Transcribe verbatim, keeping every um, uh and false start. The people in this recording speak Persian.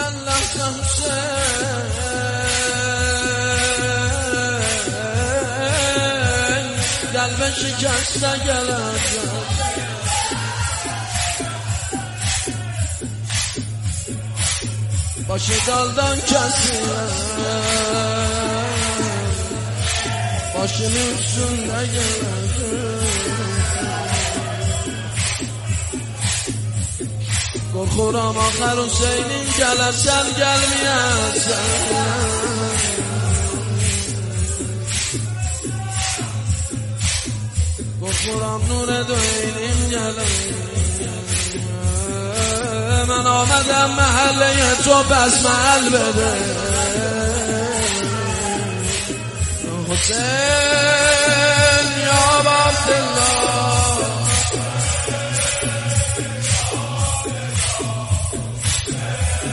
لحظه حسین قلب شکسته گلد باشه دالدان کسی باشه میشون نگلد گرخورم آخر حسینین گلسل گلمی هستن گرخورم نور دوینین گلمی من آمدم محله تو بس محل بده حسین یا عبدالله